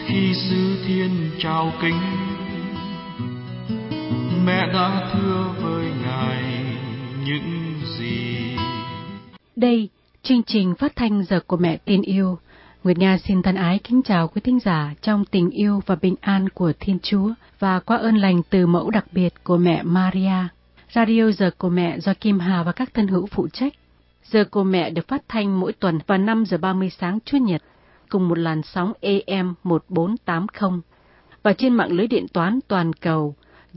khi xứ thiên trao kính, mẹ đã thưa với Ngài những gì. Đây, chương trình phát thanh Giờ của Mẹ Tin Yêu. Nguyệt Nga xin thân ái kính chào quý thính giả trong tình yêu và bình an của Thiên Chúa và qua ơn lành từ mẫu đặc biệt của mẹ Maria. Radio Giờ của Mẹ do Kim Hà và các thân hữu phụ trách. Giờ của Mẹ được phát thanh mỗi tuần vào 5 giờ 30 sáng Chủ nhật cùng một làn sóng AM 1480 và trên mạng lưới điện toán toàn cầu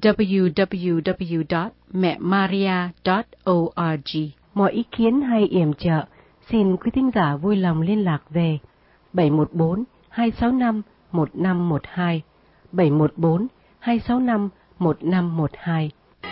www.mẹmaria.org. Mọi ý kiến hay yểm trợ xin quý thính giả vui lòng liên lạc về 714-265-1512, 714-265-1512.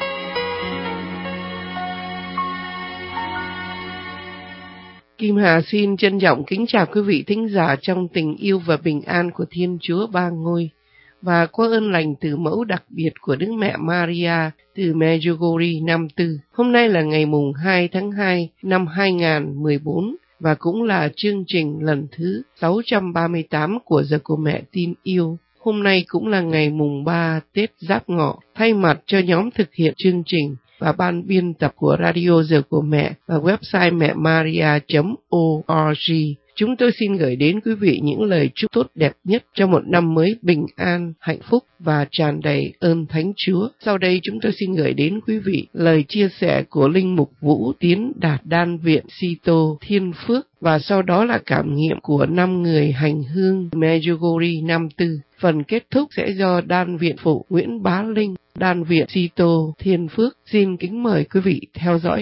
Kim Hà xin trân trọng kính chào quý vị thính giả trong tình yêu và bình an của Thiên Chúa Ba Ngôi và qua ơn lành từ mẫu đặc biệt của Đức Mẹ Maria từ Medjugorje năm Tư. Hôm nay là ngày mùng 2 tháng 2 năm 2014 và cũng là chương trình lần thứ 638 của Giờ của Mẹ Tin Yêu. Hôm nay cũng là ngày mùng 3 Tết Giáp Ngọ. Thay mặt cho nhóm thực hiện chương trình và ban biên tập của Radio Giờ của Mẹ và website mẹmaria.org, chúng tôi xin gửi đến quý vị những lời chúc tốt đẹp nhất cho một năm mới bình an, hạnh phúc và tràn đầy ơn Thánh Chúa. Sau đây chúng tôi xin gửi đến quý vị lời chia sẻ của Linh Mục Vũ Tiến Đạt Đan Viện Sito Thiên Phước và sau đó là cảm nghiệm của 5 người hành hương Medjugorje năm Tư. Phần kết thúc sẽ do Đan Viện Phụ Nguyễn Bá Linh, Đan Viện Sito Thiên Phước. Xin kính mời quý vị theo dõi.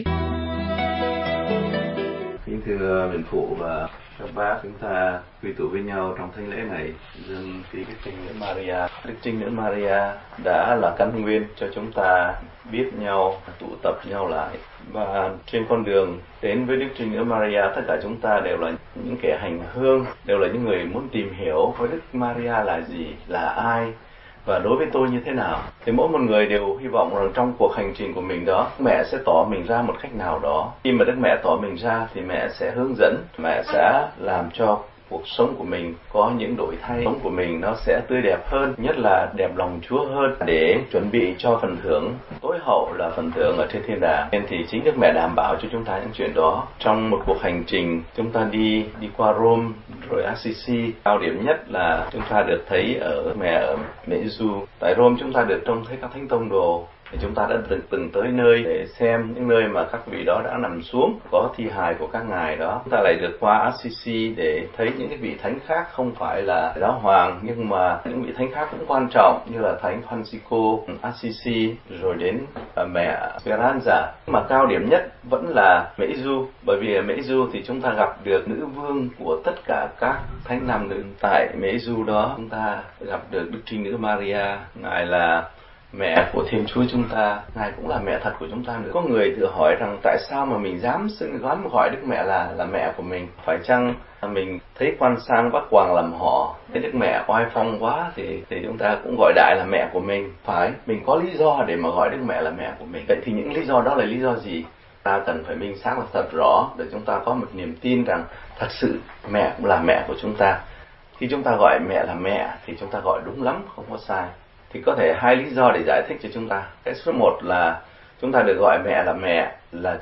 Kính thưa Viện Phụ và các bác, chúng ta quy tụ với nhau trong thánh lễ này dâng tí Đức Trinh Nữ Maria. Đức Trinh Nữ Maria đã là căn nguyên cho chúng ta biết nhau, tụ tập nhau lại. Và trên con đường đến với Đức Trinh Nữ Maria, tất cả chúng ta đều là những kẻ hành hương, đều là những người muốn tìm hiểu với Đức Maria là gì, là ai, và đối với tôi như thế nào. Thì mỗi một người đều hy vọng rằng trong cuộc hành trình của mình đó, mẹ sẽ tỏ mình ra một cách nào đó. Khi mà Đức Mẹ tỏ mình ra thì mẹ sẽ hướng dẫn, mẹ sẽ làm cho cuộc sống của mình có những đổi thay, sống của mình nó sẽ tươi đẹp hơn, nhất là đẹp lòng Chúa hơn, để chuẩn bị cho phần thưởng tối hậu là phần thưởng ở trên thiên đàng. Nên thì chính Đức Mẹ đảm bảo cho chúng ta những chuyện đó. Trong một cuộc hành trình chúng ta đi qua Rome rồi Assisi, cao điểm nhất là chúng ta được thấy ở Medjugorje. Tại Rome chúng ta được trông thấy các thánh tông đồ. Thì chúng ta đã từng tới nơi để xem những nơi mà các vị đó đã nằm xuống, có thi hài của các ngài đó. Chúng ta lại được qua Assisi để thấy những cái vị thánh khác, không phải là giáo hoàng nhưng mà những vị thánh khác cũng quan trọng, như là thánh Francisco Assisi, rồi đến mẹ Speranza. Mà cao điểm nhất vẫn là Medjugorje, bởi vì ở Medjugorje thì chúng ta gặp được nữ vương của tất cả các thánh nam nữ. Tại Medjugorje đó chúng ta gặp được Đức Trinh Nữ Maria, ngài là mẹ của Thiên Chúa chúng ta, ngài cũng là mẹ thật của chúng ta nữa. Có người tự hỏi rằng tại sao mà mình dám dám gọi Đức Mẹ là mẹ của mình? Phải chăng mình thấy quan sang Bắc Hoàng làm họ, thấy Đức Mẹ oai phong quá thì chúng ta cũng gọi đại là mẹ của mình? Phải, mình có lý do để mà gọi Đức Mẹ là mẹ của mình. Vậy thì những lý do đó là lý do gì? Ta cần phải minh xác thật rõ để chúng ta có một niềm tin rằng thật sự mẹ cũng là mẹ của chúng ta. Khi chúng ta gọi mẹ là mẹ thì chúng ta gọi đúng lắm, không có sai. Thì có thể hai lý do để giải thích cho chúng ta. Cái số 1 là chúng ta được gọi mẹ là mẹ là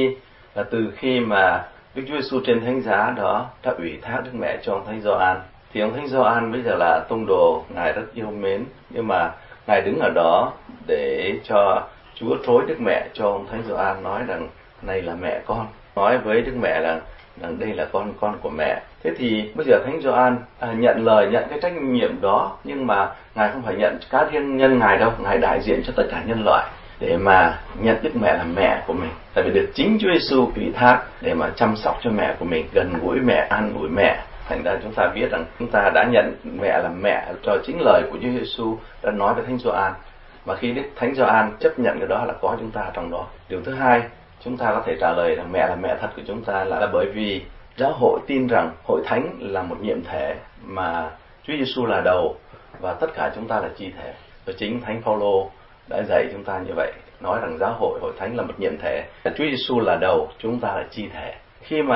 từ khi mà Đức Chúa Giêsu trên thánh giá đó đã ủy thác Đức Mẹ cho ông Thánh Gioan. Thì ông Thánh Gioan bây giờ là tông đồ, ngài rất yêu mến, nhưng mà ngài đứng ở đó để cho Chúa trối Đức Mẹ cho ông Thánh Gioan, nói rằng này là mẹ con, nói với Đức Mẹ là rằng đây là con của mẹ. Thế thì bây giờ Thánh Gioan nhận cái trách nhiệm đó, nhưng mà ngài không phải nhận cá nhân ngài đâu, ngài đại diện cho tất cả nhân loại để mà nhận Đức Mẹ là mẹ của mình. Tại vì được chính Chúa Giêsu ủy thác để mà chăm sóc cho mẹ của mình, gần gũi mẹ, an ủi mẹ. Thành ra chúng ta biết rằng chúng ta đã nhận mẹ là mẹ cho chính lời của Chúa Giêsu đã nói với Thánh Gioan. Và khi Đức Thánh Gioan chấp nhận cái đó là có chúng ta trong đó. Điều thứ hai, chúng ta có thể trả lời rằng mẹ là mẹ thật của chúng ta là bởi vì giáo hội tin rằng hội thánh là một nhiệm thể mà Chúa Giêsu là đầu và tất cả chúng ta là chi thể. Và chính Thánh Phaolô đã dạy chúng ta như vậy, nói rằng giáo hội, hội thánh là một nhiệm thể. Chúa Giêsu là đầu, chúng ta là chi thể. Khi mà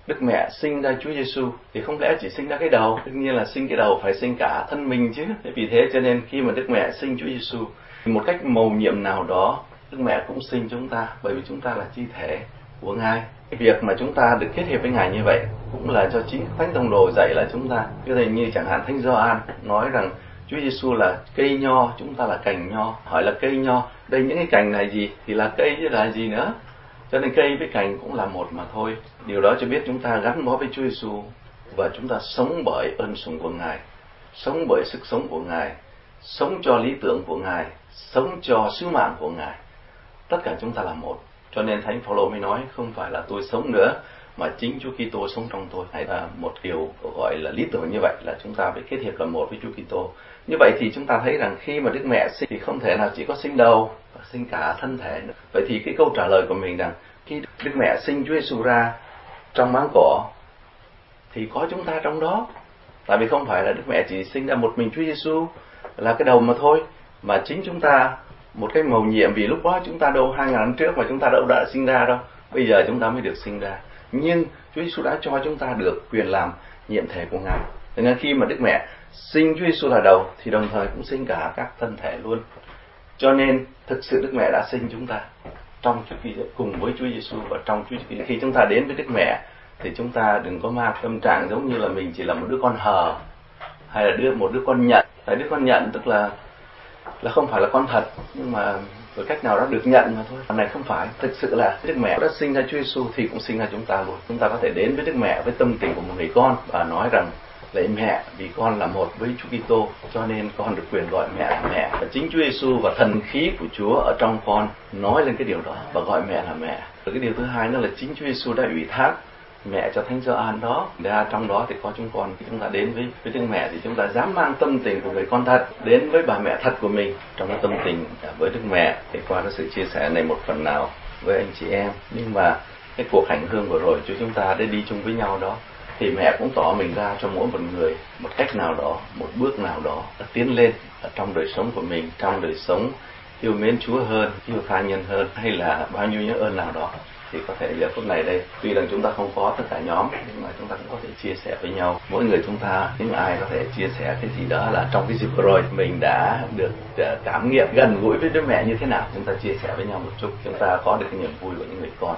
Đức Mẹ sinh ra Chúa Giêsu thì không lẽ chỉ sinh ra cái đầu? Đương nhiên là sinh cái đầu phải sinh cả thân mình chứ. Vì thế cho nên khi mà Đức Mẹ sinh Chúa Giêsu, một cách mầu nhiệm nào đó, Đức Mẹ cũng sinh chúng ta, bởi vì chúng ta là chi thể của Ngài. Cái việc mà chúng ta được kết hiệp với Ngài như vậy cũng là do chính Thánh Tông Đồ dạy là chúng ta. Cái này như chẳng hạn Thánh Gioan nói rằng Chúa Giêsu là cây nho, chúng ta là cành nho. Hỏi là cây nho, đây những cái cành này gì? Thì là cây chứ là gì nữa? Cho nên cây với cành cũng là một mà thôi. Điều đó cho biết chúng ta gắn bó với Chúa Giêsu và chúng ta sống bởi ơn sủng của Ngài, sống bởi sức sống của Ngài, sống cho lý tưởng của Ngài, sống cho sứ mạng của Ngài. Tất cả chúng ta là một. Cho nên Thánh Phaolô mới nói không phải là tôi sống nữa mà chính Chúa Kitô sống trong tôi. Hay là một điều gọi là lý tưởng như vậy là chúng ta phải kết hiệp là một với Chúa Kitô. Như vậy thì chúng ta thấy rằng khi mà Đức Mẹ sinh thì không thể nào chỉ có sinh đầu, sinh cả thân thể nữa. Vậy thì cái câu trả lời của mình rằng khi Đức Mẹ sinh Chúa Giêsu ra trong máng cỏ thì có chúng ta trong đó. Tại vì không phải là Đức Mẹ chỉ sinh ra một mình Chúa Giêsu là cái đầu mà thôi, mà chính chúng ta một cái mầu nhiệm, vì lúc đó chúng ta đâu 2000 năm trước mà chúng ta đâu đã sinh ra đâu. Bây giờ chúng ta mới được sinh ra. Nhưng Chúa Giêsu đã cho chúng ta được quyền làm nhiệm thể của Ngài. Cho nên khi mà Đức Mẹ sinh Chúa Giêsu là đầu thì đồng thời cũng sinh cả các thân thể luôn. Cho nên thực sự Đức Mẹ đã sinh chúng ta trong Chúa Kitô cùng với Chúa Giêsu và trong Chúa Kitô. Khi chúng ta đến với Đức Mẹ thì chúng ta đừng có mang tâm trạng giống như là mình chỉ là một đứa con hờ hay là một đứa con nhận. Tại đứa con nhận tức là không phải là con thật, nhưng mà với cách nào đó được nhận mà thôi. Phần này không phải. Thực sự là Đức Mẹ đã sinh ra Chúa Giêsu thì cũng sinh ra chúng ta luôn. Chúng ta có thể đến với Đức Mẹ với tâm tình của một người con và nói rằng lạy mẹ, vì con là một với Chúa Kitô, cho nên con được quyền gọi mẹ là mẹ. Và chính Chúa Giêsu và thần khí của Chúa ở trong con nói lên cái điều đó và gọi mẹ là mẹ. Và cái điều thứ hai nữa là chính Chúa Giêsu đã ủy thác mẹ cho Thánh Gioan đó. Ra trong đó thì có chúng con. Khi chúng ta đến với Đức Mẹ thì chúng ta dám mang tâm tình của người con thật đến với bà mẹ thật của mình. Trong cái tâm tình với Đức Mẹ thì qua cái sự chia sẻ này một phần nào với anh chị em. Nhưng mà cái cuộc hành hương vừa rồi chúng ta đã đi chung với nhau đó, thì mẹ cũng tỏ mình ra cho mỗi một người một cách nào đó, một bước nào đó tiến lên ở trong đời sống của mình, trong đời sống yêu mến Chúa hơn, yêu tha nhân hơn, hay là bao nhiêu những ơn nào đó. Thì có thể giờ phút này đây, tuy rằng chúng ta không có tất cả nhóm, nhưng mà chúng ta cũng có thể chia sẻ với nhau. Mỗi người chúng ta, những ai có thể chia sẻ cái gì đó là trong cái dịp vừa rồi mình đã được cảm nghiệm gần gũi với Đức Mẹ như thế nào. Chúng ta chia sẻ với nhau một chút, chúng ta có được cái niềm vui của những người con.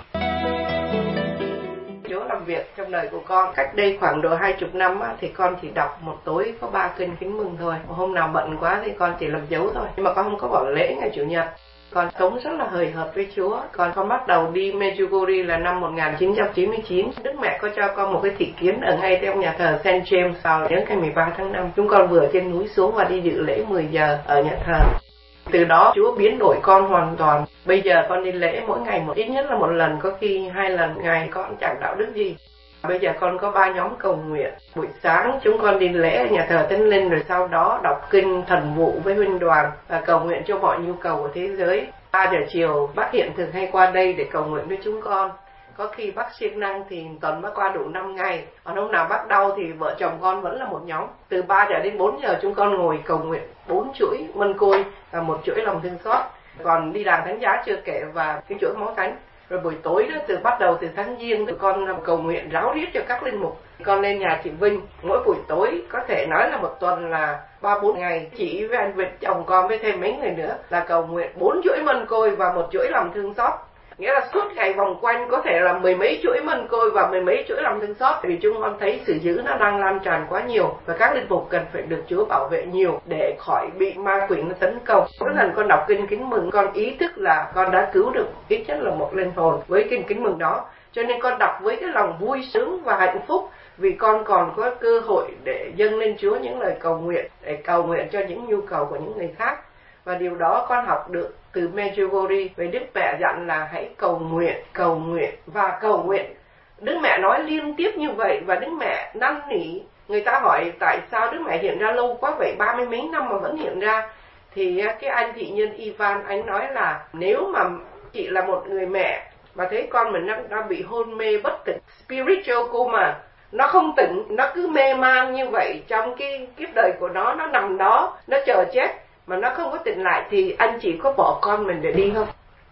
Chúa làm việc trong đời của con. Cách đây khoảng độ 20 năm á, thì con chỉ đọc một tối có 3 kinh Kính Mừng thôi. Hôm nào bận quá thì con chỉ làm dấu thôi. Nhưng mà con không có bỏ lễ ngày Chủ nhật. Con sống rất là hời hợt với Chúa. Con bắt đầu đi Medjugorje là năm 1999. Đức Mẹ có cho con một cái thị kiến ở ngay trong nhà thờ St. James vào những ngày 13 tháng 5. Chúng con vừa trên núi xuống và đi dự lễ 10 giờ ở nhà thờ. Từ đó Chúa biến đổi con hoàn toàn. Bây giờ con đi lễ mỗi ngày ít nhất là một lần, có khi 2 lần ngày, con chẳng đạo đức gì. Bây giờ con có 3 nhóm cầu nguyện. Buổi sáng chúng con đi lễ ở nhà thờ Thánh Linh, rồi sau đó đọc kinh thần vụ với huynh đoàn và cầu nguyện cho mọi nhu cầu của thế giới. 3 giờ chiều bác Hiện thường hay qua đây để cầu nguyện với chúng con. Có khi bác siêng năng thì tuần bác qua đủ 5 ngày. Còn hôm nào bác đau thì vợ chồng con vẫn là một nhóm. Từ 3 giờ đến 4 giờ chúng con ngồi cầu nguyện 4 chuỗi mân côi và 1 chuỗi lòng thương xót. Còn đi đàn thánh giá chưa kể và cái chuỗi máu thánh. Rồi buổi tối đó, bắt đầu từ tháng Giêng, tụi con cầu nguyện ráo riết cho các linh mục. Con lên nhà chị Vinh, mỗi buổi tối có thể nói là một tuần là 3-4 ngày. Chị với anh Việt chồng con với thêm mấy người nữa là cầu nguyện 4 chuỗi mân côi và 1 chuỗi lòng thương xót. Nghĩa là suốt ngày vòng quanh có thể là 10 mấy chuỗi mân côi và 10 mấy chuỗi lòng thương xót. Vì chúng con thấy sự dữ nó đang lan tràn quá nhiều và các linh mục cần phải được Chúa bảo vệ nhiều để khỏi bị ma quỷ nó tấn công. Mỗi lần con đọc kinh Kính Mừng, con ý thức là con đã cứu được ít nhất là một linh hồn với kinh Kính Mừng đó. Cho nên con đọc với cái lòng vui sướng và hạnh phúc, vì con còn có cơ hội để dâng lên Chúa những lời cầu nguyện, để cầu nguyện cho những nhu cầu của những người khác. Và điều đó con học được từ Medjugorje. Về Đức Mẹ dặn là hãy cầu nguyện và cầu nguyện. Đức Mẹ nói liên tiếp như vậy và Đức Mẹ năn nỉ. Người ta hỏi tại sao Đức Mẹ hiện ra lâu quá vậy, 30 mấy năm mà vẫn hiện ra. Thì cái anh thị nhân Ivan, anh nói là nếu mà chị là một người mẹ mà thấy con mình đang bị hôn mê bất tỉnh, spiritual coma, nó không tỉnh, nó cứ mê man như vậy trong cái kiếp đời của nó nằm đó, nó chờ chết mà nó không có tỉnh lại, thì anh chị có bỏ con mình để đi không?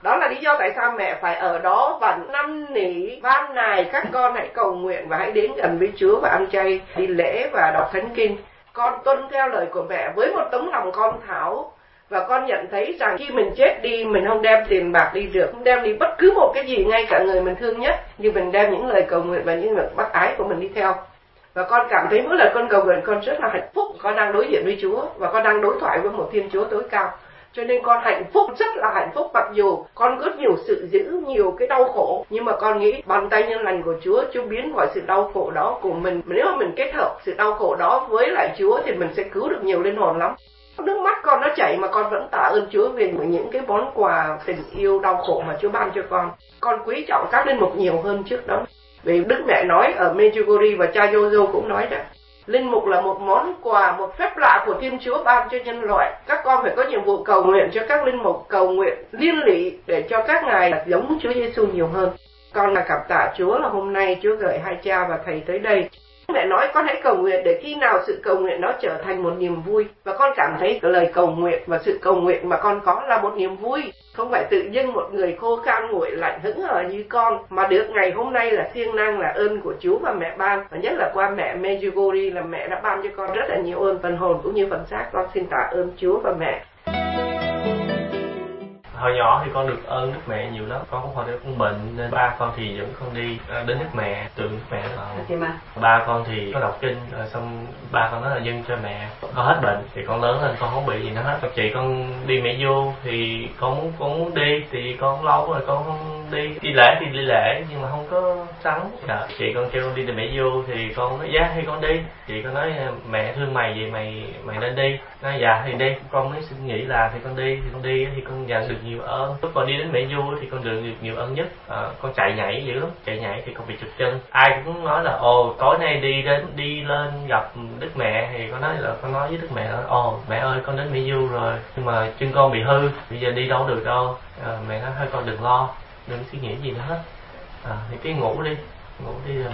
Đó là lý do tại sao mẹ phải ở đó và năn nỉ van nài các con hãy cầu nguyện và hãy đến gần với Chúa và ăn chay, đi lễ và đọc thánh kinh. Con tuân theo lời của mẹ với một tấm lòng con tháo, và con nhận thấy rằng khi mình chết đi, mình không đem tiền bạc đi được, không đem đi bất cứ một cái gì, ngay cả người mình thương nhất, nhưng mình đem những lời cầu nguyện và những lời bác ái của mình đi theo. Và con cảm thấy mỗi lần con cầu nguyện con rất là hạnh phúc, con đang đối diện với Chúa và con đang đối thoại với một Thiên Chúa tối cao. Cho nên con hạnh phúc, rất là hạnh phúc, mặc dù con có nhiều sự dữ, nhiều cái đau khổ, nhưng mà con nghĩ bàn tay nhân lành của Chúa biến mọi sự đau khổ đó của mình. Nếu mà mình kết hợp sự đau khổ đó với lại Chúa thì mình sẽ cứu được nhiều linh hồn lắm. Nước mắt con nó chảy mà con vẫn tạ ơn Chúa vì những cái món quà tình yêu đau khổ mà Chúa ban cho con. Con quý trọng các linh mục nhiều hơn trước đó. Vì Đức Mẹ nói ở Medjugorje và cha Jojo cũng nói đó, linh mục là một món quà, một phép lạ của Thiên Chúa ban cho nhân loại. Các con phải có nhiệm vụ cầu nguyện cho các linh mục, cầu nguyện liên lụy để cho các ngài giống Chúa Giêsu nhiều hơn. Con là cảm tạ Chúa là hôm nay Chúa gửi hai cha và thầy tới đây. Mẹ nói con hãy cầu nguyện để khi nào sự cầu nguyện nó trở thành một niềm vui. Và con cảm thấy cái lời cầu nguyện và sự cầu nguyện mà con có là một niềm vui. Không phải tự dưng một người khô khan nguội lạnh hững hờ như con, mà được ngày hôm nay là siêng năng, là ơn của Chúa và mẹ ban. Và nhất là qua mẹ Medjugorje là mẹ đã ban cho con rất là nhiều ơn phần hồn cũng như phần xác. Con xin tạ ơn Chúa và mẹ. Hồi nhỏ thì con được ơn Đức Mẹ nhiều lắm. Con cũng hồi đó con bệnh nên ba con thì dẫn con đi đến Đức Mẹ, tượng Đức Mẹ. Ba con thì có đọc kinh, rồi xong ba con nói là dâng cho mẹ. Con hết bệnh thì con lớn lên con không bị gì nữa hết. Còn chị con đi mẹ vô thì con muốn đi thì con lâu rồi con không đi. Đi lễ thì đi lễ nhưng mà không có sẵn. Chị con kêu con đi mẹ vô thì con nói dạ thì con đi. Chị con nói mẹ thương mày vậy mày nên đi. Nói dạ thì đi. Con mới suy nghĩ là thì con đi thì con nhận được nhiều ơn. Lúc mà đi đến mẹ vua thì con được nhiều ơn nhất. Con chạy nhảy dữ lắm, chạy nhảy thì con bị trật chân. Ai cũng nói là tối nay đi lên gặp Đức Mẹ thì con nói với Đức Mẹ là mẹ ơi con đến mẹ vua rồi nhưng mà chân con bị hư, bây giờ đi đâu được đâu. Mẹ nói thôi con đừng lo, đừng suy nghĩ gì nữa hết. Thì cái ngủ đi rồi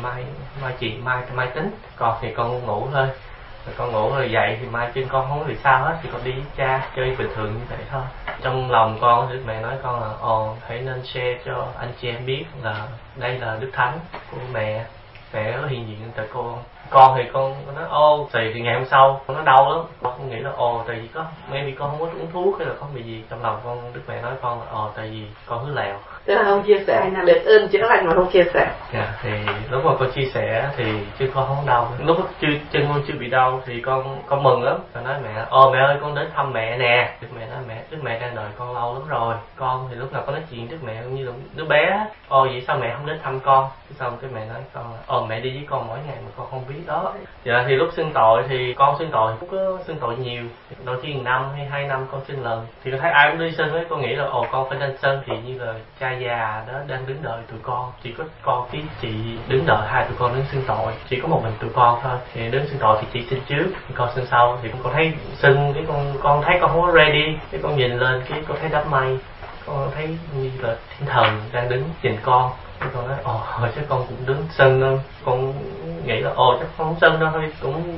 mai tính. Còn thì con ngủ thôi. Rồi con ngủ rồi dậy thì mai chân con không có bị sao hết thì con đi với cha chơi bình thường như vậy thôi. Trong lòng con Đức Mẹ nói con là hãy nên share cho anh chị em biết là đây là Đức Thánh của mẹ có hiện diện tại con thì con nói thì ngày hôm sau con nó đau lắm. Con nghĩ là tại vì maybe con không có uống thuốc hay là có bị gì. Trong lòng con Đức Mẹ nói con là tại vì con hứa lèo. Tức là không chia sẻ, được ơn chữa lành mà không chia sẻ. Thì lúc mà con chia sẻ thì chứ con không đau. Lúc chân con chưa bị đau thì con mừng lắm. Con nói mẹ mẹ ơi con đến thăm mẹ nè. Đức Mẹ nói Đức Mẹ đang đợi con lâu lắm rồi. Con thì lúc nào con nói chuyện Đức Mẹ cũng như là đứa bé. Vậy sao mẹ không đến thăm con? Xong cái mẹ nói con là mẹ đi với con mỗi ngày mà con không biết đó. Thì lúc xưng tội thì con xưng tội không có xưng tội nhiều, đôi khi 1 năm hay 2 năm con xưng lần. Thì con thấy ai cũng đi xưng ấy, con nghĩ là con phải nên xưng. Thì như là cha già đó đang đứng đợi tụi con, chỉ có con với chị đứng đợi hai tụi con đứng xưng tội, chỉ có một mình tụi con thôi. Thì đứng xưng tội thì chị xưng trước, con xưng sau. Thì con thấy xưng cái con thấy con không có ready, cái con nhìn lên cái con thấy đám mây, con thấy như là thiên thần đang đứng nhìn con. Cái con nói chắc con cũng đứng sân đâu. Con nghĩ là chắc không sân đâu thôi, cũng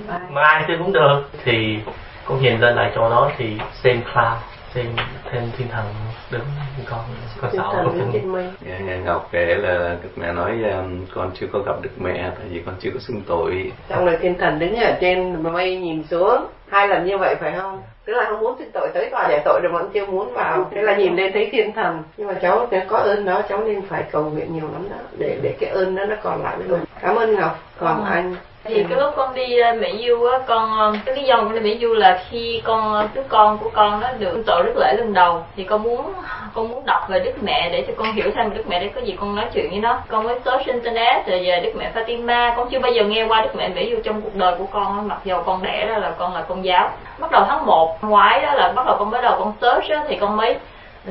mai chứ cũng được. Thì con nhìn lên lại chỗ đó thì xem cloud, xem thêm thiên thần đứng con sợ con nghe Ngọc kể là Đức Mẹ nói con chưa có gặp Đức Mẹ tại vì con chưa có xưng tội. Xong rồi thiên thần đứng ở trên mây nhìn xuống 2 lần như vậy phải không? Tức là không muốn xưng tội, tới tòa giải tội rồi mà vẫn chưa muốn vào. Thế là nhìn lên thấy thiên thần. Nhưng mà cháu nếu có ơn đó cháu nên phải cầu nguyện nhiều lắm đó để cái ơn đó nó còn lại với mình. Cảm ơn Ngọc. Còn anh thì cái lúc con đi Mỹ Du á, cái lý do con đi Mỹ Du là khi đứa con của con nó được tội Đức Lễ lần đầu thì con muốn đọc về Đức Mẹ để cho con hiểu thêm về Đức Mẹ, để có gì con nói chuyện với nó. Con mới search internet rồi về Đức Mẹ Fatima. Con chưa bao giờ nghe qua Đức Mẹ Mỹ Du trong cuộc đời của con, mặc dù con đẻ ra là con là Công giáo. Bắt đầu tháng 1 ngoái đó là bắt đầu con search á, thì con mới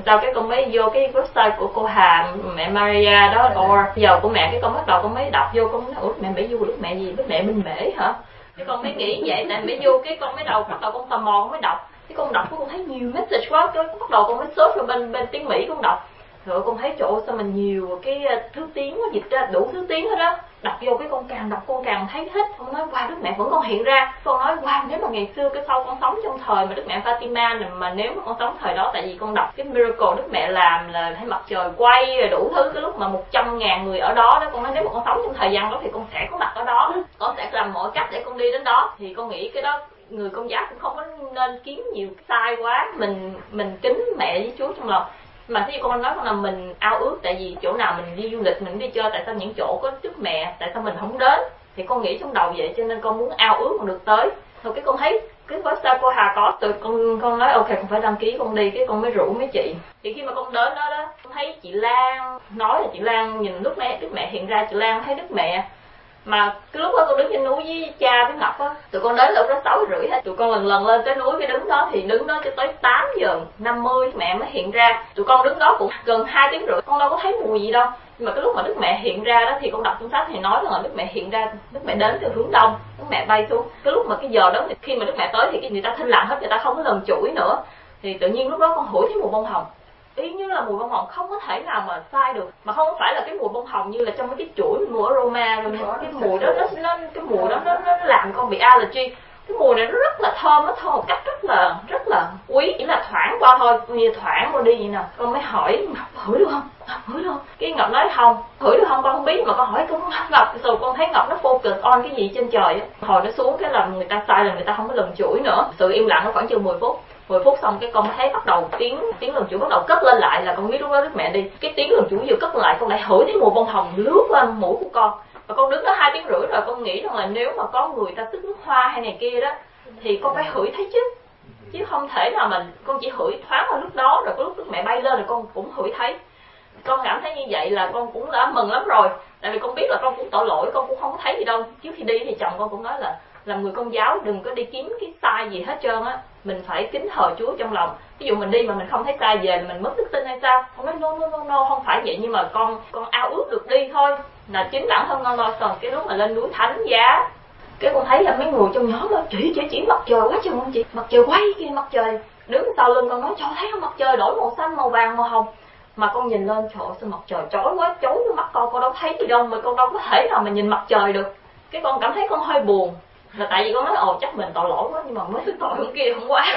vô cái website của cô Hà mẹ Maria đó, or giờ của mẹ, cái con bắt đầu con mới đọc vô, con nói Đức Mẹ Mỹ Du, Đức Mẹ gì, Đức Mẹ Minh Mễ hả? Cái con mới nghĩ vậy, tại Mỹ Du cái con mới bắt đầu con tò mò con mới đọc. Cái con đọc con thấy nhiều message quá, cái bắt đầu con mới search vào bên tiếng Mỹ con đọc. Rồi con thấy chỗ sao mà nhiều cái thứ tiếng nó dịch ra đủ thứ tiếng hết đó. Đọc vô cái con càng thấy thích. Con nói wow, Đức Mẹ vẫn còn hiện ra. Con nói wow, nếu mà ngày xưa cái sau con sống trong thời mà Đức Mẹ Fatima này, mà nếu mà con sống thời đó, tại vì con đọc cái miracle Đức Mẹ làm là thấy mặt trời quay rồi đủ thứ, cái lúc mà 100.000 người ở đó con nói nếu mà con sống trong thời gian đó thì con sẽ có mặt ở đó. Con sẽ làm mọi cách để con đi đến đó. Thì con nghĩ cái đó người Công giáo cũng không có nên kiếm nhiều sai quá. Mình kính mẹ với Chúa trong lòng. Mà thí dụ con nói con là mình ao ước, tại vì chỗ nào mình đi du lịch, mình đi chơi, tại sao những chỗ có Đức Mẹ, tại sao mình không đến? Thì con nghĩ trong đầu vậy, cho nên con muốn ao ước mà được tới. Rồi cái con thấy cái website cô Hà có, từ con nói ok con phải đăng ký con đi, cái con mới rủ mấy chị. Thì khi mà con đến đó con thấy chị Lan nói là chị Lan nhìn Đức Mẹ hiện ra, chị Lan thấy Đức Mẹ. Mà cái lúc đó con đứng trên núi với cha với Ngọc á, tụi con đến lúc đó 6:30 hết. Tụi con lần lên tới núi, cái đứng đó thì đứng đó cho tới 8:50 mẹ mới hiện ra. Tụi con đứng đó cũng gần 2 tiếng rưỡi, con đâu có thấy mùi gì đâu. Nhưng mà cái lúc mà Đức Mẹ hiện ra đó thì con đọc trong sách thì nói là Đức Mẹ hiện ra, Đức Mẹ đến từ hướng đông, Đức Mẹ bay xuống. Cái lúc mà cái giờ đó thì khi mà Đức Mẹ tới thì người ta thinh lặng hết, người ta không có lần chuỗi nữa. Thì tự nhiên lúc đó con hửi thấy mùi bông hồng. Ý như là mùi bông hồng không có thể nào mà sai được, mà không phải là cái mùi bông hồng như là trong cái chuỗi mùi aroma rồi. Cái mùi đó cái mùi đó nó làm con bị allergy. Cái mùi này nó rất là thơm, nó thơm một cách rất là quý, chỉ là thoảng qua thôi, như thoảng qua đi vậy nè. Con mới hỏi hửi được không? Hửi được không? Cái Ngọc nói không. Hửi được không con không biết, mà con hỏi con Ngọc, rồi con thấy Ngọc nó focus on cái gì trên trời á. Hồi nó xuống cái là người ta sai, là người ta không có lần chuỗi nữa. Sự im lặng nó khoảng chừng 10 phút. 10 phút xong cái con thấy bắt đầu tiếng lần chuỗi bắt đầu cất lên lại, là con biết lúc đó Đức Mẹ đi. Cái tiếng lần chuỗi vừa cất lại, con lại hửi thấy mùi bông hồng lướt qua mũi của con. Và con đứng đó 2 tiếng rưỡi rồi, con nghĩ rằng là nếu mà có người ta xức nước hoa hay này kia đó thì con phải hửi thấy chứ không thể nào mà con chỉ hửi thoáng vào lúc đó, rồi có lúc Đức Mẹ bay lên rồi con cũng hửi thấy. Con cảm thấy như vậy là con cũng đã mừng lắm rồi, tại vì con biết là con cũng tội lỗi, con cũng không có thấy gì đâu. Trước khi đi thì chồng con cũng nói là làm người Công giáo đừng có đi kiếm cái sai gì hết trơn á, mình phải kính thờ Chúa trong lòng. Ví dụ mình đi mà mình không thấy sai về là mình mất đức tin hay sao? Con nói no, không phải vậy, nhưng mà con ao ước được đi thôi, là chính bản thân con thôi. Còn cái lúc mà lên núi Thánh Giá, cái con thấy là mấy người trong nhóm đó chỉ mặt trời quá chừng không chị, mặt trời quay kia, mặt trời đứng sau lưng con nói trời thấy không, mặt trời đổi màu xanh, màu vàng, màu hồng. Mà con nhìn lên trời sao mặt trời chói quá, chói cái mắt con đâu thấy gì đâu, mà con đâu có thể nào mà nhìn mặt trời được. Cái con cảm thấy con hơi buồn, là tại vì con nói chắc mình tội lỗi quá, nhưng mà mới tội hôm kia không quá.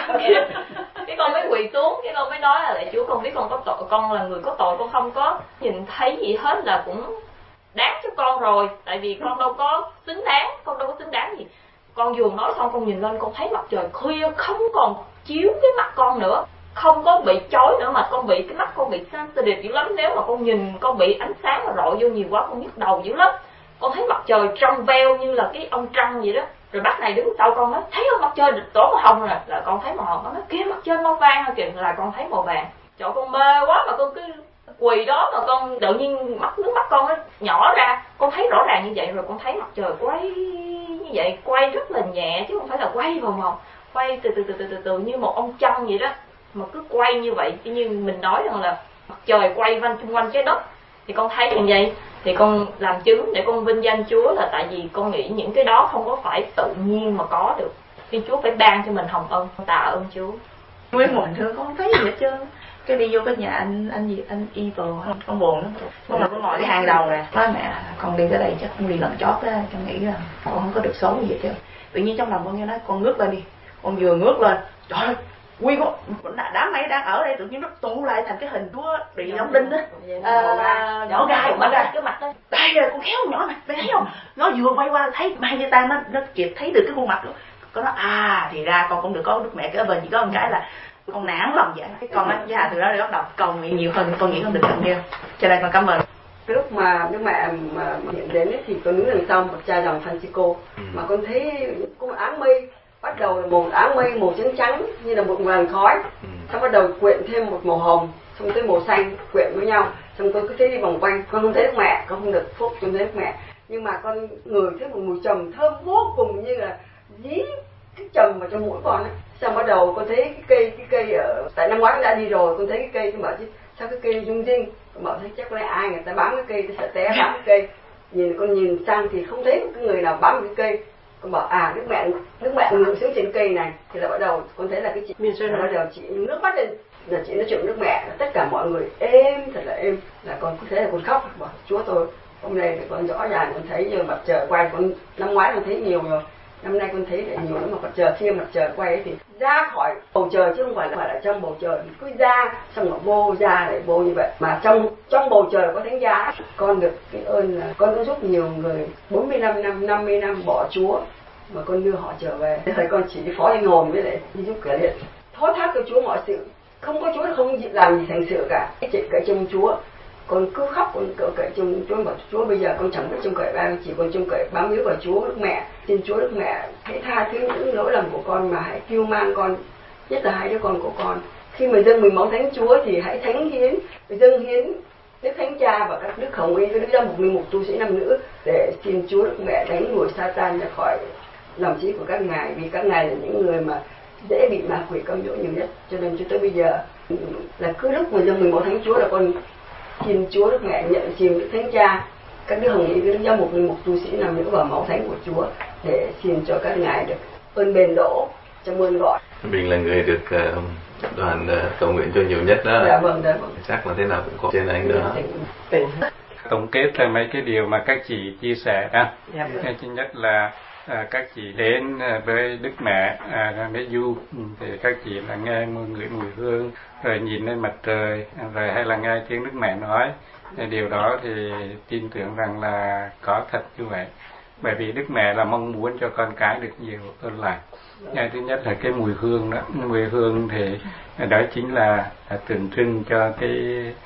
Cái con mới quỳ xuống, cái con mới nói là lại Chúa, con biết con có tội, con là người có tội, con không có nhìn thấy gì hết, là cũng đáng cho con rồi, tại vì con đâu có xứng đáng gì. Con vừa nói xong con nhìn lên, con thấy mặt trời khuya không còn chiếu cái mắt con nữa, không có bị chói nữa, mà con bị cái mắt con bị sensitive dữ lắm. Nếu mà con nhìn con bị ánh sáng mà rọi vô nhiều quá, con nhức đầu dữ lắm. Con thấy mặt trời trong veo như là cái ông trăng vậy đó. Rồi bác này đứng sau con nói thấy không, mặt trời đổ màu hồng rồi, là con thấy màu hồng. Con nói kia mặt trời màu vàng rồi kìa, là con thấy màu vàng. Trời, con mê quá mà con cứ quỳ đó, mà con tự nhiên nước mắt con nó nhỏ ra, con thấy rõ ràng như vậy. Rồi con thấy mặt trời quay như vậy, quay rất là nhẹ chứ không phải là quay vào màu, quay từ như một ông trăng vậy đó, mà cứ quay như vậy, như mình nói rằng là mặt trời quay xung quanh trái đất. Thì con thấy như vậy thì con làm chứng để con vinh danh Chúa, là tại vì con nghĩ những cái đó không có phải tự nhiên mà có được, thì Chúa phải ban cho mình hồng ân. Tạ ơn Chúa. Mấy mình thưa con không thấy gì hết trơn. Cái đi vô cái nhà anh Evil, con buồn lắm. Con là con ngồi cái hàng đầu nè, nói mẹ con đi tới đây chắc con đi lần chót á, con nghĩ là con không có được số gì hết trơn. Tự nhiên trong lòng con nghe nói con ngước lên đi, con vừa ngước lên, trời ơi, quy con đám mây đang ở đây tự nhiên nó tụ lại thành cái hình Chúa bị đóng đinh á, nhỏ gai cái mặt đó. Đây rồi con khéo nhỏ mặt, thấy không? Nó vừa quay qua thấy hai cái tay nó kịp thấy được cái khuôn mặt đó. Con nói thì ra con cũng được có Đức Mẹ kế bên, chỉ có một cái là con nản lòng vậy. Cái con á với từ đó để bắt đầu cầu nguyện nhiều hơn, con nghĩ con được nhận kia. Cho nên con cảm ơn. Cái lúc mà Đức Mẹ mà hiện đến ấy, thì con đứng đằng sau một cha dòng Francisco, mà con thấy có một áng mây, bắt đầu là một áng mây màu trắng trắng như là một làn khói, xong bắt đầu quyện thêm một màu hồng, xong tới màu xanh quyện với nhau, xong con cứ thấy đi vòng quanh. Con không thấy Đức Mẹ, con không được phúc trong thấy Đức Mẹ, nhưng mà con ngửi thấy một mùi trầm thơm vô cùng, như là dí cái trầm vào trong mũi con ấy. Xong bắt đầu con thấy cái cây ở tại năm ngoái con đã đi rồi, con thấy cái cây, con bảo chứ sao cái cây rung rinh, con bảo thấy chắc có lẽ ai người ta bám cái cây, tôi sợ té bám cái cây. Con nhìn sang thì không thấy cái người nào bám cái cây. con bảo Đức mẹ ngự xuống trên cây này, thì là bắt đầu con thấy là cái chị Miên Xuân bắt đầu chị nước mắt lên, là chị nói chuyện với Đức Mẹ, tất cả mọi người êm, thật là êm, là con cứ thế là con khóc, bảo Chúa tôi hôm nay thì con rõ ràng con thấy như mặt trời quay, con năm ngoái con thấy nhiều rồi, năm nay con thấy lại nhiều lắm, mà mặt trời khi mặt trời quay ấy thì ra khỏi bầu trời chứ không phải là trong bầu trời, cứ ra xong rồi vô ra lại vô như vậy, mà trong bầu trời có thánh giá. Con được cái ơn là con đã giúp nhiều người 45 năm 50 năm bỏ Chúa mà con đưa họ trở về. Thời con chỉ phó anh hồn với lại đi giúp cửa điện, thoát thác cho Chúa mọi sự, không có Chúa không làm gì thành sự cả. Chị cậy trong Chúa, con cứ khóc, con cậy trong Chúa, bảo Chúa bây giờ con chẳng biết trông cậy ai, chỉ còn trông cậy bám víu vào Chúa Đức Mẹ. Xin Chúa Đức Mẹ hãy tha thứ những lỗi lầm của con, mà hãy cứu mang con, nhất là hai đứa con của con. Khi mà dâng mình máu thánh Chúa thì hãy thánh hiến, dâng hiến Đức Thánh Cha và các đức hồng y, các đức giám mục linh mục tu sĩ nam nữ, để xin Chúa Đức Mẹ đánh đuổi Satan ra khỏi lòng trí của các ngài, vì các ngài là những người mà dễ bị ma quỷ cám dỗ nhiều nhất. Cho nên cho tới bây giờ là cứ lúc mà dâng mình máu thánh Chúa là con xin Chúa Đức Mẹ nhận xin Đức Thánh Cha, các đức hồng y, các đức giám mục linh mục tu sĩ nam nữ vào máu thánh của Chúa, để xin cho các ngài được ơn bền đỗ trong ơn gọi. Mình là người được đoàn cầu nguyện cho nhiều nhất đó. Dạ vâng. Chắc là thế nào cũng có trên anh đó. Tổng kết là mấy cái điều mà các chị chia sẻ đó. Cái thứ nhất là các chị đến với Đức Mẹ Mẹ Du, thì các chị là nghe ngửi mùi hương, rồi nhìn lên mặt trời, rồi hay là nghe tiếng Đức Mẹ nói. Điều đó thì tin tưởng rằng là có thật như vậy, bởi vì Đức Mẹ là mong muốn cho con cái được nhiều ơn lành. Thứ nhất là cái mùi hương đó, mùi hương thì đó chính là tượng trưng cho cái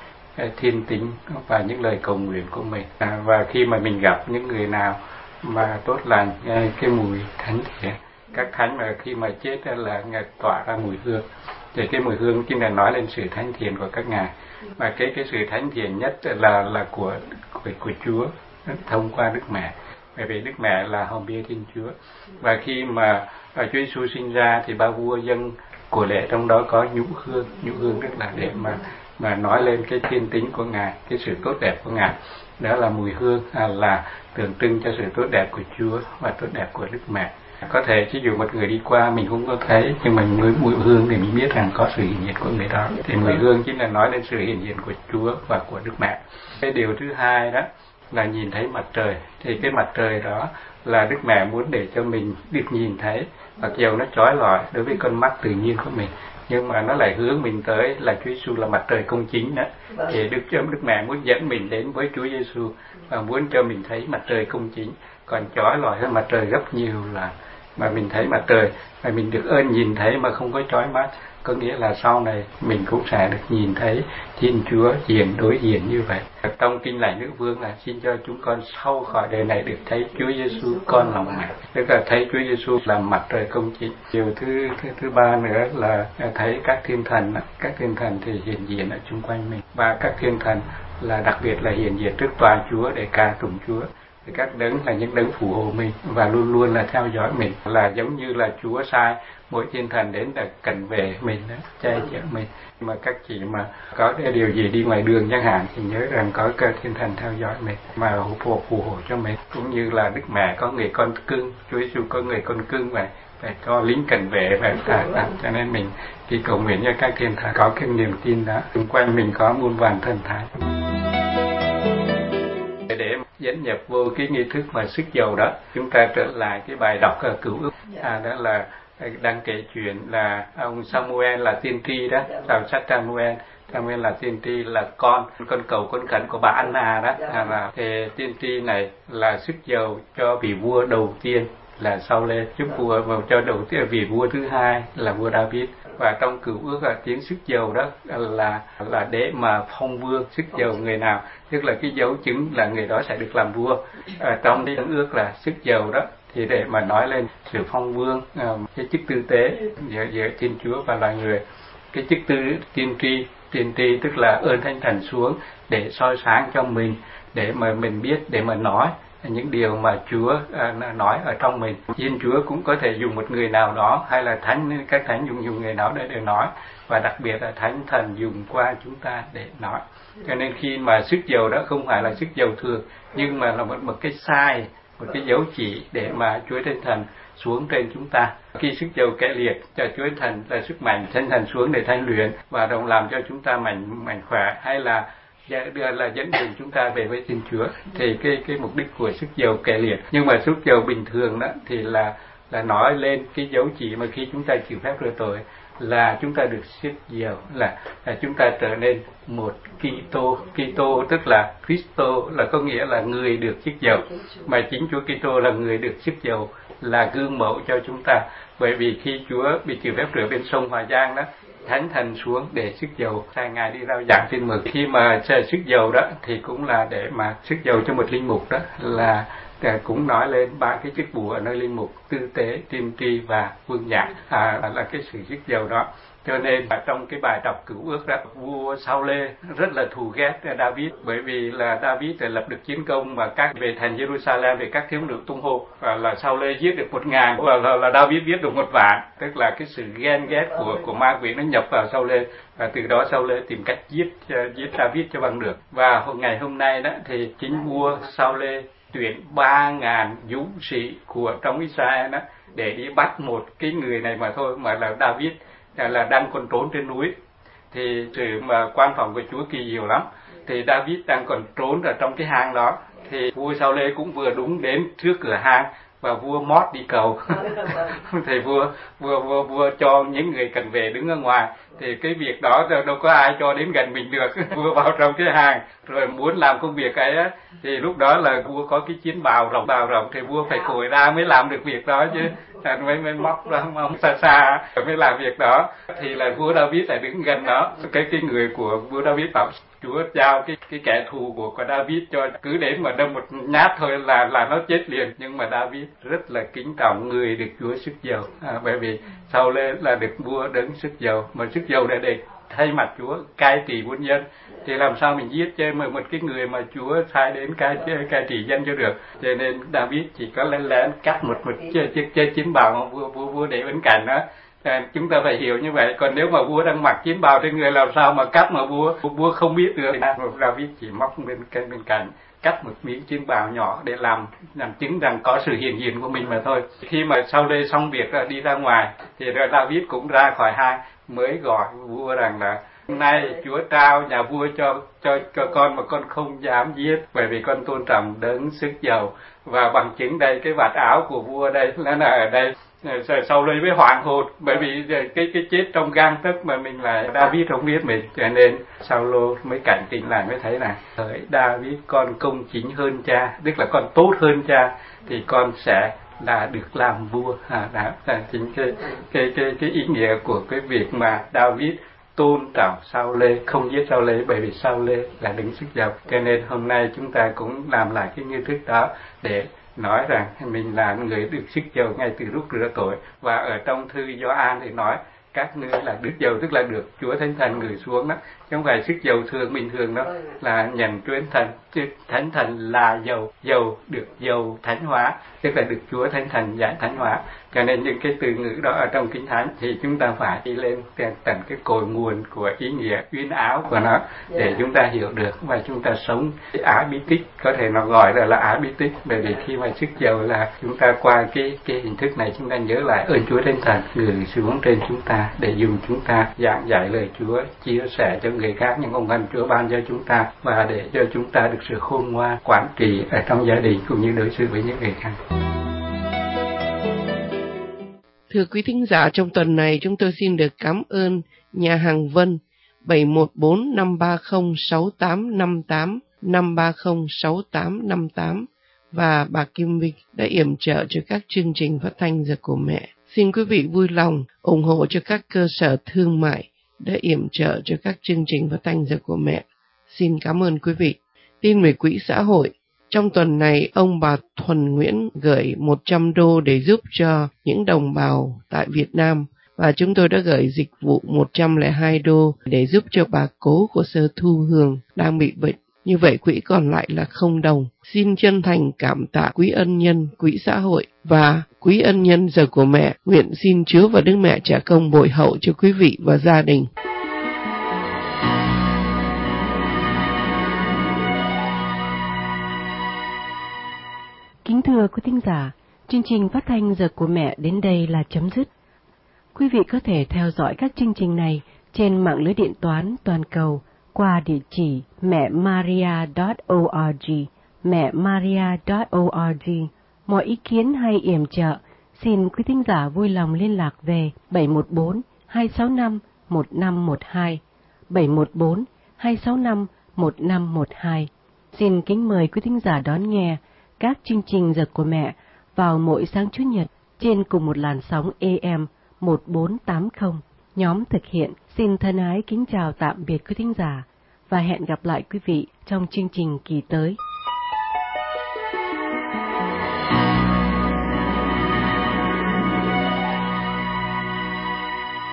thiên tính và những lời cầu nguyện của mình. Và khi mà mình gặp những người nào mà tốt lành, cái mùi thánh thiện, các thánh mà khi mà chết là tỏa ra mùi hương, thì cái mùi hương chính là nói lên sự thánh thiện của các ngài. Mà cái sự thánh thiện nhất là của Chúa thông qua Đức Mẹ, bởi vì Đức Mẹ là hồng bia Thiên Chúa. Và khi mà Chúa Giêsu sinh ra thì ba vua dâng của lễ, trong đó có nhũ hương rất là để mà nói lên cái thiên tính của ngài, cái sự tốt đẹp của ngài. Đó là mùi hương là tượng trưng cho sự tốt đẹp của Chúa và tốt đẹp của Đức Mẹ. Có thể ví dụ một người đi qua mình không có thấy, nhưng mà mùi hương thì mình biết rằng có sự hiện diện của người đó. Thì mùi hương chính là nói lên sự hiện diện của Chúa và của Đức Mẹ. Cái điều thứ hai đó là nhìn thấy mặt trời. Thì cái mặt trời đó là Đức Mẹ muốn để cho mình được nhìn thấy, mặc dù nó chói lọi đối với con mắt tự nhiên của mình, nhưng mà nó lại hướng mình tới là Chúa Giêsu là mặt trời công chính đó. Thì Đức Mẹ muốn dẫn mình đến với Chúa Giêsu và muốn cho mình thấy mặt trời công chính, còn chói lọi hơn mặt trời gấp nhiều là mà mình thấy mặt trời mà mình được ơn nhìn thấy mà không có chói mắt, có nghĩa là sau này mình cũng sẽ được nhìn thấy Thiên Chúa đối diện như vậy. Trong kinh lạy Nữ Vương là xin cho chúng con sau khỏi đời này được thấy Chúa Giêsu con lòng mẹ, tức là thấy Chúa Giêsu làm mặt trời công chính. Điều thứ ba nữa là thấy các thiên thần thì hiện diện ở chung quanh mình, và các thiên thần là đặc biệt là hiện diện trước tòa Chúa để ca tụng Chúa. Thì các đấng là những đấng phù hộ mình và luôn luôn là theo dõi mình, là giống như là Chúa sai mỗi thiên thần đến để cận vệ mình, che chở mình. Mà các chị mà có điều gì đi ngoài đường chẳng hạn thì nhớ rằng có các thiên thần theo dõi mình mà phù hộ cho mình. Cũng như là Đức Mẹ có người con cưng, Chúa Giêsu có người con cưng vậy, phải có lính cận vệ và cho nên mình khi cầu nguyện cho các thiên thần có cái niềm tin đó, xung quanh mình có muôn vàn thần thánh. Để dẫn nhập vô cái nghi thức mà sức dầu đó, chúng ta trở lại cái bài đọc Cựu Ước. Đó là đang kể chuyện là ông Samuel là tiên tri đó, vào sách Samuel là tiên tri, là con cầu con khẩn của bà Anna đó. Thì tiên tri này là sức dầu cho vị vua đầu tiên là Sau-lê, chúc vua vào cho đầu tiên vị vua thứ hai là vua David. Và trong Cựu Ước là tiếng sức dầu đó là để mà phong vương, sức dầu người nào, tức là cái dấu chứng là người đó sẽ được làm vua. Trong cái ước là sức dầu đó thì để mà nói lên sự phong vương, cái chức tư tế giữa Thiên Chúa và loài người. Cái chức tư tiên tri tức là ơn Thánh Thần xuống để soi sáng cho mình, để mà mình biết, để mà nói những điều mà Chúa nói ở trong mình. Thiên Chúa cũng có thể dùng một người nào đó, hay là các thánh dùng người nào để nói, và đặc biệt là Thánh Thần dùng qua chúng ta để nói. Cho nên khi mà sức dầu đó không phải là sức dầu thường, nhưng mà là một cái sai một cái dấu chỉ để mà Chúa Thánh Thần xuống trên chúng ta. Khi sức dầu kẻ liệt cho Chúa Thánh Thần là sức mạnh Thánh Thần xuống để thanh luyện và đồng làm cho chúng ta mạnh khỏe, hay là dẫn đường chúng ta về với Thiên Chúa. Thì cái mục đích của sức dầu kẻ liệt. Nhưng mà sức dầu bình thường đó thì là nói lên cái dấu chỉ mà khi chúng ta chịu phép rửa tội là chúng ta được sức dầu, là chúng ta trở nên một Kitô. Kitô tức là Christo, là có nghĩa là người được sức dầu, mà chính Chúa Kitô là người được sức dầu, là gương mẫu cho chúng ta. Bởi vì khi Chúa bị chịu phép rửa bên sông Hòa Giang đó, Thánh Thần xuống để sức dầu, sai Ngài đi rao giảng tin mừng. Khi mà sức dầu đó thì cũng là để mà sức dầu cho một linh mục đó là cũng nói lên ba cái chức vụ ở nơi linh mục: tư tế, tiên tri và vương nhạc, là cái sự sức dầu đó. Cho nên trong cái bài đọc Cựu Ước đó, vua Sao-lê rất là thù ghét David, bởi vì là David lập được chiến công mà các về thành Jerusalem về các thiếu nữ tung hô, và là Sao-lê giết được 1.000 và là David giết được 1.000. Tức là cái sự ghen ghét của ma quỷ nó nhập vào Sao-lê, và từ đó Sao-lê tìm cách giết David cho bằng được. Và ngày hôm nay đó thì chính vua Sao-lê tuyển 3.000 dũng sĩ của trong Israel đó để đi bắt một cái người này mà thôi, mà là David là đang còn trốn trên núi. Thì sự mà quan phòng của Chúa kỳ diệu lắm. Thì David đang còn trốn ở trong cái hang đó, thì vua Sao-lê cũng vừa đúng đến trước cửa hang và vua mót đi cầu. Thì vua cho những người cần về đứng ở ngoài. Thì cái việc đó đâu có ai cho đến gần mình được. Vua vào trong cái hang rồi muốn làm công việc ấy á, thì lúc đó là vua có cái chiến bào rộng thì vua phải cởi ra mới làm được việc đó chứ. Mới móc ra ông xa mới làm việc đó. Thì là vua David lại đứng gần đó. Cái người của vua David bảo Chúa giao cái kẻ thù của David cho cứ đến mà đâm một nhát thôi là nó chết liền. Nhưng mà David rất là kính trọng người được Chúa sức dầu, bởi vì Sao-lê là được vua đấng sức dầu, mà sức dầu để thay mặt Chúa cai trị muôn dân. Thì làm sao mình giết chơi một cái người mà Chúa sai đến cai trị dân cho được. Cho nên David chỉ có lén cắt một chiếc chiến bào vua để bên cạnh đó. Chúng ta phải hiểu như vậy. Còn nếu mà vua đang mặc chiến bào trên người làm sao mà cắt mà vua không biết được. David chỉ móc bên cạnh cắt một miếng chiến bào nhỏ để làm chứng rằng có sự hiện diện của mình mà thôi. Khi mà Sao-lê xong việc đi ra ngoài thì rồi David cũng ra khỏi hang, mới gọi vua rằng là hôm nay Chúa trao nhà vua cho con mà con không dám giết, bởi vì con tôn trọng đấng sức dầu. Và bằng chứng đây, cái vạt áo của vua đây là ở đây. Sao-lê mới hoảng hồn, bởi vì cái chết trong gang tấc mà mình lại David không biết mình. Cho nên Sao-lô mới cảnh tỉnh lại, mới thấy là hỡi David, con công chính hơn cha, tức là con tốt hơn cha, thì con sẽ là được làm vua. Đó là chính cái ý nghĩa của cái việc mà David tôn trọng Sao-lê, không giết Sao-lê, bởi vì Sao-lê là đứng sức dầu. Cho nên hôm nay chúng ta cũng làm lại cái nghi thức đó để nói rằng mình là người được sức dầu ngay từ lúc rửa tội. Và ở trong thư Gioan thì nói các ngươi là đức dầu, tức là được Chúa Thánh Thần gửi xuống đó, chứ không phải sức dầu thường bình thường đó, là nhận Chúa Thánh Thần. Chứ Thánh Thần là dầu được dầu thánh hóa, tức là được Chúa Thánh Thần giải thánh hóa. Cho nên những cái từ ngữ đó ở trong Kinh Thánh thì chúng ta phải đi lên tận cái cội nguồn của ý nghĩa uyên áo của nó để chúng ta hiểu được, và chúng ta sống Á bí tích, có thể nó gọi là Á bí tích, bởi vì khi mà sức dầu là chúng ta qua cái hình thức này chúng ta nhớ lại ơn Chúa Thánh Thần gửi xuống trên chúng ta để dùng chúng ta giảng giải lời Chúa, chia sẻ cho người khác những ân Chúa ban cho chúng ta, và để cho chúng ta được sự khôn ngoan quản trị ở trong gia đình cũng như đối xử với những người khác. Thưa quý thính giả, trong tuần này chúng tôi xin được cảm ơn nhà hàng Vân 714-530-6858, 530-6858 và bà Kim Vinh đã yểm trợ cho các chương trình phát thanh Giờ của Mẹ. Xin quý vị vui lòng ủng hộ cho các cơ sở thương mại đã yểm trợ cho các chương trình phát thanh Giờ của Mẹ. Xin cảm ơn quý vị. Tin về quỹ xã hội. Trong tuần này, ông bà Thuần Nguyễn gửi 100 đô để giúp cho những đồng bào tại Việt Nam, và chúng tôi đã gửi dịch vụ 102 đô để giúp cho bà cố của Sơ Thu Hường đang bị bệnh. Như vậy quỹ còn lại là 0 đồng. Xin chân thành cảm tạ quý ân nhân quỹ xã hội và quý ân nhân Giờ của Mẹ. Nguyện xin Chúa và Đức Mẹ trả công bội hậu cho quý vị và gia đình. Kính thưa thưa quý thính giả, chương trình phát thanh Giờ của Mẹ đến đây là chấm dứt. Quý vị có thể theo dõi các chương trình này trên mạng lưới điện toán toàn cầu qua địa chỉ mẹmaria.org, mẹmaria.org. Mọi ý kiến hay yểm trợ, xin quý thính giả vui lòng liên lạc về 714-265-1512, 714-265-1512. Xin kính mời quý thính giả đón nghe các chương trình Giờ của Mẹ vào mỗi sáng Chủ nhật trên cùng một làn sóng AM 1480. Nhóm thực hiện xin thân ái kính chào tạm biệt quý thính giả và hẹn gặp lại quý vị trong chương trình kỳ tới.